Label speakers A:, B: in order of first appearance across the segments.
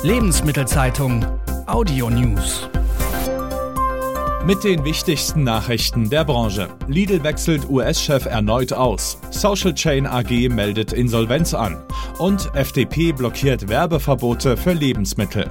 A: Lebensmittelzeitung Audio News.
B: Mit den wichtigsten Nachrichten der Branche. Lidl wechselt US-Chef erneut aus. Social Chain AG meldet Insolvenz an. Und FDP blockiert Werbeverbote für Lebensmittel.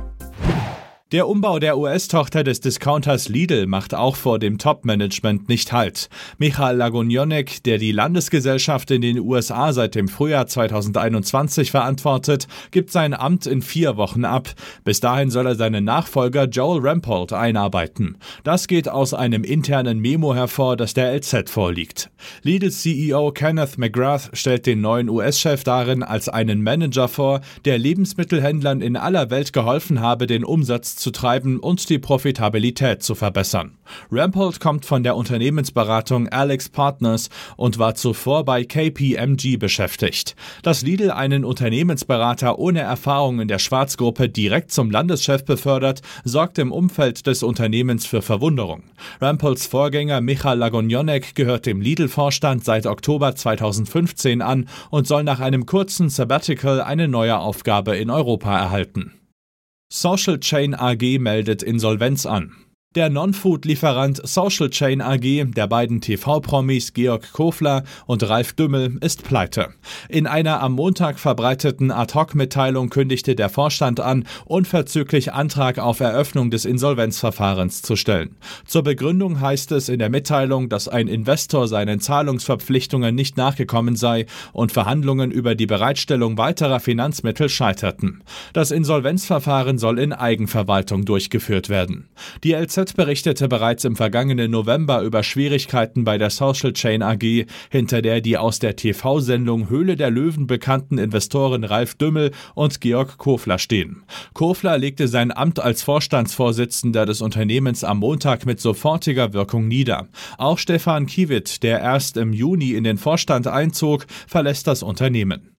B: Der Umbau der US-Tochter des Discounters Lidl macht auch vor dem Top-Management nicht Halt. Michal Lagunjonek, der die Landesgesellschaft in den USA seit dem Frühjahr 2021 verantwortet, gibt sein Amt in 4 Wochen ab. Bis dahin soll er seinen Nachfolger Joel Rampold einarbeiten. Das geht aus einem internen Memo hervor, das der LZ vorliegt. Lidls CEO Kenneth McGrath stellt den neuen US-Chef darin als einen Manager vor, der Lebensmittelhändlern in aller Welt geholfen habe, den Umsatz zu treiben und die Profitabilität zu verbessern. Rampold kommt von der Unternehmensberatung Alex Partners und war zuvor bei KPMG beschäftigt. Dass Lidl einen Unternehmensberater ohne Erfahrung in der Schwarzgruppe direkt zum Landeschef befördert, sorgt im Umfeld des Unternehmens für Verwunderung. Rampolds Vorgänger Michal Lagunjonek gehört dem Lidl-Vorstand seit Oktober 2015 an und soll nach einem kurzen Sabbatical eine neue Aufgabe in Europa erhalten. Social Chain AG meldet Insolvenz an. Der Non-Food-Lieferant Social Chain AG der beiden TV-Promis Georg Kofler und Ralf Dümmel ist pleite. In einer am Montag verbreiteten Ad-Hoc-Mitteilung kündigte der Vorstand an, unverzüglich Antrag auf Eröffnung des Insolvenzverfahrens zu stellen. Zur Begründung heißt es in der Mitteilung, dass ein Investor seinen Zahlungsverpflichtungen nicht nachgekommen sei und Verhandlungen über die Bereitstellung weiterer Finanzmittel scheiterten. Das Insolvenzverfahren soll in Eigenverwaltung durchgeführt werden. Die LZ berichtete bereits im vergangenen November über Schwierigkeiten bei der Social Chain AG, hinter der die aus der TV-Sendung Höhle der Löwen bekannten Investoren Ralf Dümmel und Georg Kofler stehen. Kofler legte sein Amt als Vorstandsvorsitzender des Unternehmens am Montag mit sofortiger Wirkung nieder. Auch Stefan Kiewit, der erst im Juni in den Vorstand einzog, verlässt das Unternehmen.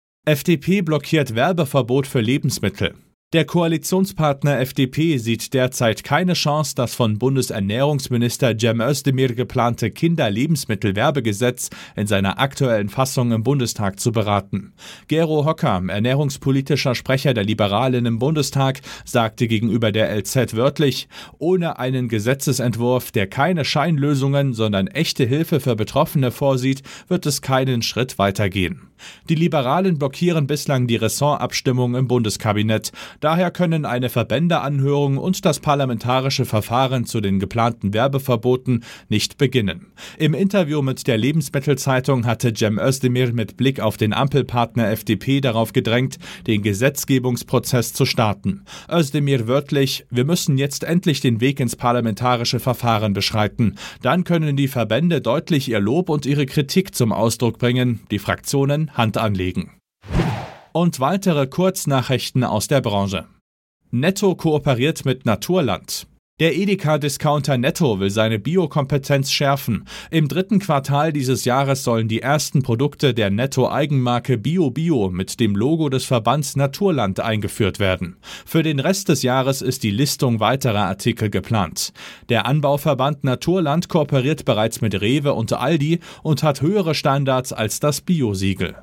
B: FDP blockiert Werbeverbot für Lebensmittel. Der Koalitionspartner FDP sieht derzeit keine Chance, das von Bundesernährungsminister Cem Özdemir geplante Kinderlebensmittelwerbegesetz in seiner aktuellen Fassung im Bundestag zu beraten. Gero Hocker, ernährungspolitischer Sprecher der Liberalen im Bundestag, sagte gegenüber der LZ wörtlich: Ohne einen Gesetzesentwurf, der keine Scheinlösungen, sondern echte Hilfe für Betroffene vorsieht, wird es keinen Schritt weitergehen. Die Liberalen blockieren bislang die Ressortabstimmung im Bundeskabinett. Daher können eine Verbändeanhörung und das parlamentarische Verfahren zu den geplanten Werbeverboten nicht beginnen. Im Interview mit der Lebensmittelzeitung hatte Cem Özdemir mit Blick auf den Ampelpartner FDP darauf gedrängt, den Gesetzgebungsprozess zu starten. Özdemir wörtlich: Wir müssen jetzt endlich den Weg ins parlamentarische Verfahren beschreiten. Dann können die Verbände deutlich ihr Lob und ihre Kritik zum Ausdruck bringen, die Fraktionen Hand anlegen. Und weitere Kurznachrichten aus der Branche. Netto kooperiert mit Naturland. Der Edeka-Discounter Netto will seine Biokompetenz schärfen. Im 3. Quartal dieses Jahres sollen die ersten Produkte der Netto-Eigenmarke BioBio mit dem Logo des Verbands Naturland eingeführt werden. Für den Rest des Jahres ist die Listung weiterer Artikel geplant. Der Anbauverband Naturland kooperiert bereits mit Rewe und Aldi und hat höhere Standards als das Bio-Siegel.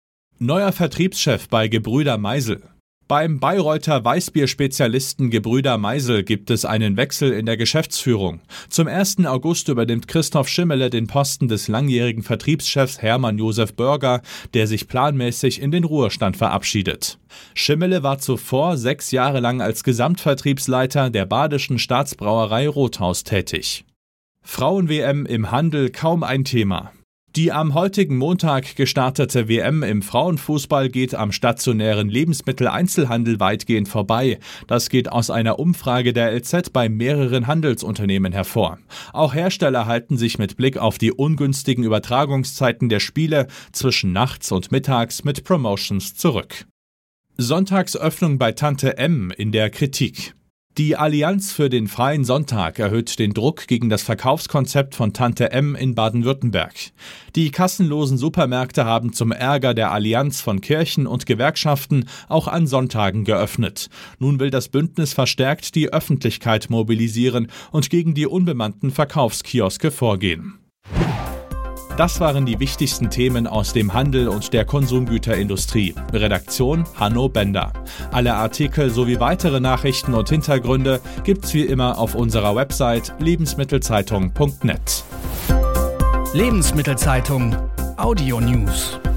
B: Neuer Vertriebschef bei Gebrüder Meisel. Beim Bayreuther Weißbier-Spezialisten Gebrüder Meisel gibt es einen Wechsel in der Geschäftsführung. Zum 1. August übernimmt Christoph Schimmele den Posten des langjährigen Vertriebschefs Hermann Josef Börger, der sich planmäßig in den Ruhestand verabschiedet. Schimmele war zuvor 6 Jahre lang als Gesamtvertriebsleiter der badischen Staatsbrauerei Rothaus tätig. Frauen-WM im Handel kaum ein Thema. Die am heutigen Montag gestartete WM im Frauenfußball geht am stationären Lebensmitteleinzelhandel weitgehend vorbei. Das geht aus einer Umfrage der LZ bei mehreren Handelsunternehmen hervor. Auch Hersteller halten sich mit Blick auf die ungünstigen Übertragungszeiten der Spiele zwischen nachts und mittags mit Promotions zurück. Sonntagsöffnung bei Tante M in der Kritik. Die Allianz für den Freien Sonntag erhöht den Druck gegen das Verkaufskonzept von Tante M in Baden-Württemberg. Die kassenlosen Supermärkte haben zum Ärger der Allianz von Kirchen und Gewerkschaften auch an Sonntagen geöffnet. Nun will das Bündnis verstärkt die Öffentlichkeit mobilisieren und gegen die unbemannten Verkaufskioske vorgehen. Das waren die wichtigsten Themen aus dem Handel und der Konsumgüterindustrie. Redaktion Hanno Bender. Alle Artikel sowie weitere Nachrichten und Hintergründe gibt's wie immer auf unserer Website lebensmittelzeitung.net.
A: Lebensmittelzeitung Audio News.